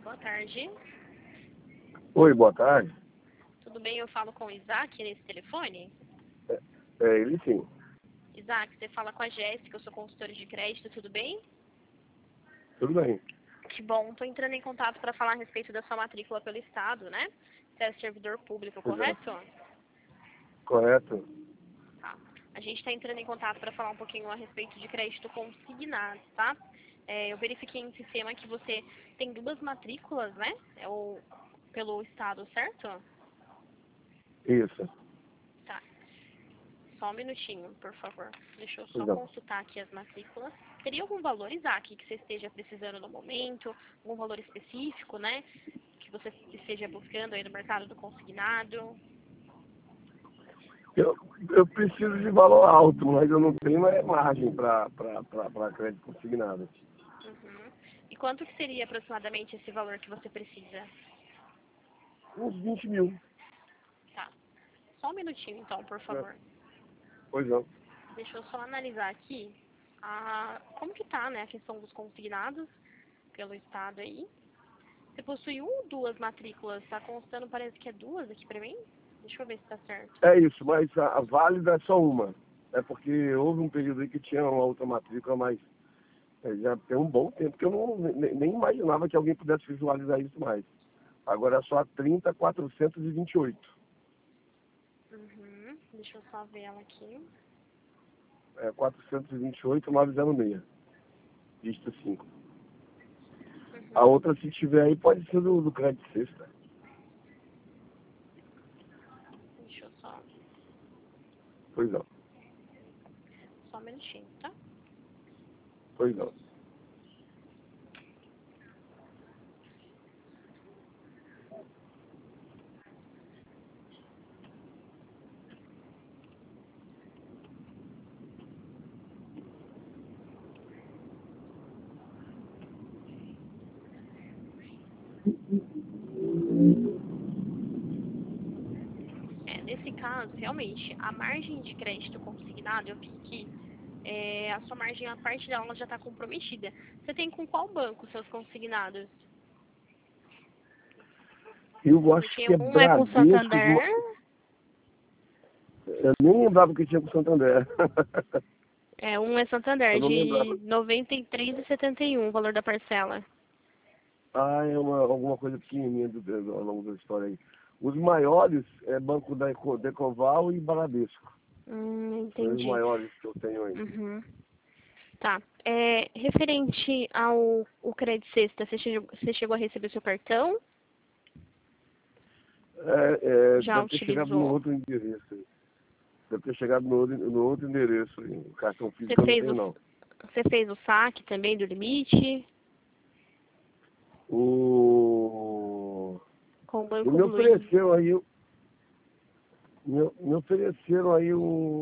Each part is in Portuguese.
Boa tarde. Oi, boa tarde. Tudo bem? Eu falo com o Isaac nesse telefone? É ele sim. Isaac, você fala com a Jéssica, eu sou consultora de crédito, tudo bem? Tudo bem. Que bom. Estou entrando em contato para falar a respeito da sua matrícula pelo Estado, né? Você é servidor público, Pois é. correto? Correto. Tá. A gente está entrando em contato para falar um pouquinho a respeito de crédito consignado, tá? Eu verifiquei em sistema que você tem 2 matrículas, né? Pelo Estado, certo? Isso. Tá. Só um minutinho, por favor. Deixa eu só Pois não. consultar aqui as matrículas. Teria algum valor, Isaac, que você esteja precisando no momento? Algum valor específico, né? Que você esteja buscando aí no mercado do consignado? Eu preciso de valor alto, mas eu não tenho margem para crédito consignado. Uhum. E quanto que seria aproximadamente esse valor que você precisa? Uns 20 mil. Tá. Só um minutinho, então, por favor. Pois não. Deixa eu só analisar aqui como que tá, né, a questão dos consignados pelo Estado aí. Você possui 1 ou 2 matrículas? Tá constando, parece que é 2 aqui pra mim. Deixa eu ver se tá certo. É isso, mas a válida é só uma. É porque houve um período aí que tinha uma outra matrícula, mas já tem um bom tempo que eu nem imaginava que alguém pudesse visualizar isso mais. Agora é só a 30.428. Uhum. Deixa eu só ver ela aqui. É 428.906. Dígito 5. A Uhum. outra, se tiver aí, pode ser do crédito sexta. Deixa eu só Pois não. um minutinho, tá? Pois não. Nesse caso, realmente, a margem de crédito consignado, eu vi que a sua margem, a parte dela já está comprometida. Você tem com qual banco seus consignados? Eu acho Porque que é um é com Bradesco. Santander. Eu nem lembrava que tinha com Santander. Um é Santander, Eu não de lembrava. R$ 93,71 o valor da parcela. Ah, é alguma coisa pequenininha ao longo da história aí. Os maiores é Banco da Decoval e Bradesco. São os Entendi. maiores que eu tenho aí. Uhum. Tá. Referente ao o crédito sexta, você chegou a receber o seu cartão? Já Deve ter chegado no utilizou? outro endereço aí. Deve ter chegado no outro endereço aí. O cartão Você físico eu não fez tenho, não. você fez o saque também do limite O... com o E Banco me Blue? ofereceram aí, me ofereceram aí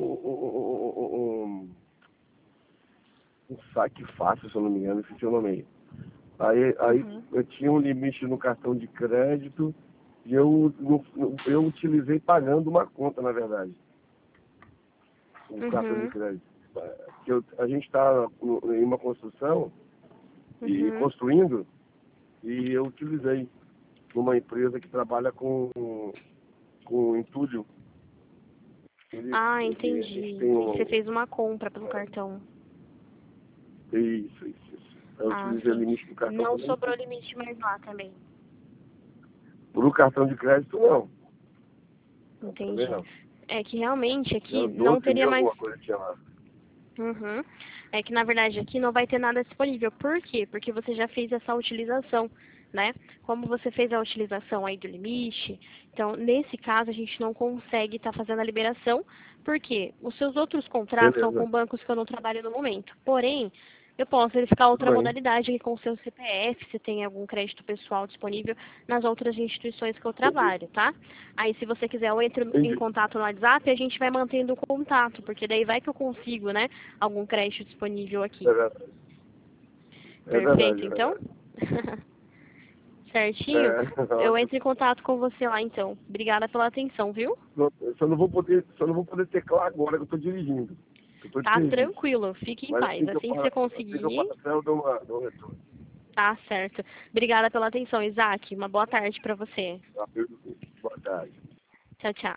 um saque fácil, se eu não me engano, esse seu nome aí. Aí Uhum. eu tinha um limite no cartão de crédito e eu utilizei pagando uma conta, na verdade, o cartão de Uhum. crédito. A gente está em uma construção e Uhum. construindo e eu utilizei numa empresa que trabalha com entulho. Ah, A gente entendi. tem E você um. fez uma compra pelo cartão. Isso. Eu Ah, utilizei o sim. limite do cartão Não também. sobrou limite mais lá também. Pro cartão de crédito, não. Não, também Entendi. não. É que realmente Tinha aqui não 12 teria mil mais. alguma coisa tinha lá. Uhum. É que na verdade aqui não vai ter nada disponível. Por quê? Porque você já fez essa utilização, né? Como você fez a utilização aí do limite, então nesse caso a gente não consegue estar fazendo a liberação, porque os seus outros contratos são com Beleza. bancos que eu não trabalho no momento. Porém, eu posso verificar Tudo outra bem. modalidade aqui com o seu CPF, se tem algum crédito pessoal disponível nas outras instituições que eu Entendi. trabalho, tá? Aí, se você quiser, eu entro em Entendi. contato no WhatsApp e a gente vai mantendo o contato, porque daí vai que eu consigo, né, algum crédito disponível aqui. É verdade. É verdade, Perfeito, é então? verdade. Certinho? É, Eu ótimo. entro em contato com você lá, então. Obrigada pela atenção, viu? Só não vou poder teclar agora que eu estou dirigindo. Eu estou de Tá serviço. tranquilo, fique em Mas paz. Assim que você assim que eu conseguir, passar, eu dou um retorno. Tá certo. Obrigada pela atenção, Isaac. Uma boa tarde para você. Boa tarde. Tchau, tchau.